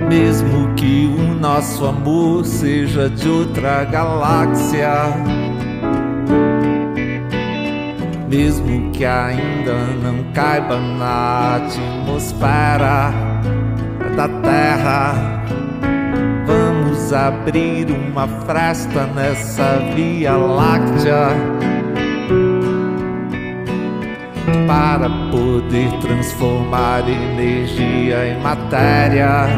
Mesmo que o nosso amor seja de outra galáxia, mesmo que ainda não caiba na atmosfera da Terra, vamos abrir uma fresta nessa Via Láctea para poder transformar energia em matéria.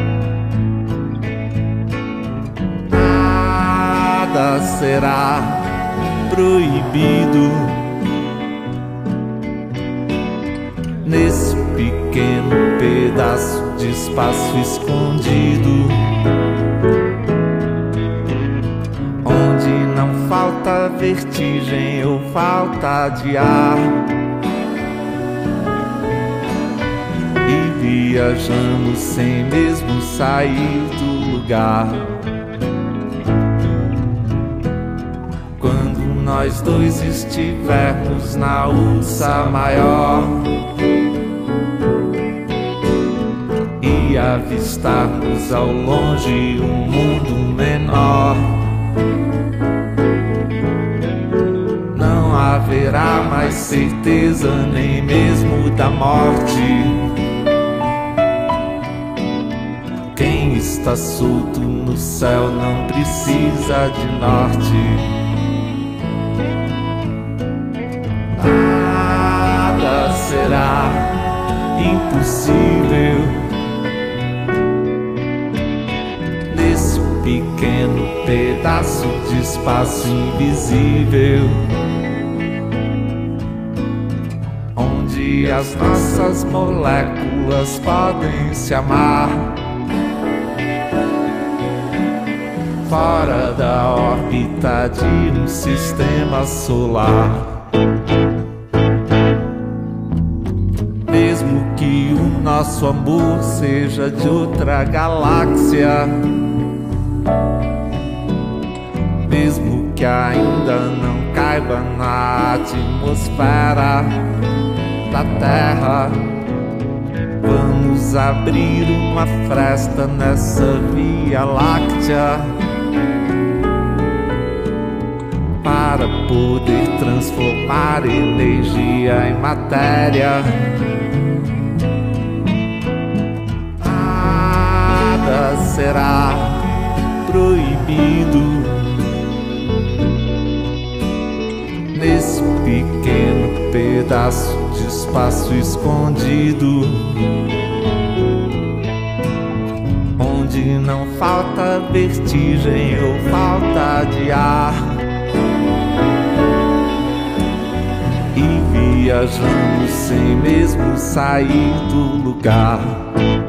Nada será proibido nesse pequeno pedaço de espaço escondido, onde não falta vertigem ou falta de ar, e viajamos sem mesmo sair do lugar. Quando nós dois estivermos na Ursa Maior e avistarmos ao longe um mundo menor, não haverá mais certeza nem mesmo da morte. Quem está solto no céu não precisa de norte. Nada será impossível nesse pequeno pedaço de espaço invisível, onde as nossas moléculas podem se amar, fora da órbita de um sistema solar. Mesmo que o nosso amor seja de outra galáxia, mesmo que ainda não caiba na atmosfera da Terra, vamos abrir uma fresta nessa Via Láctea para poder transformar energia em matéria. Nada será proibido nesse pequeno pedaço de espaço escondido, onde não falta vertigem ou falta de ar, e viajamos sem mesmo sair do lugar.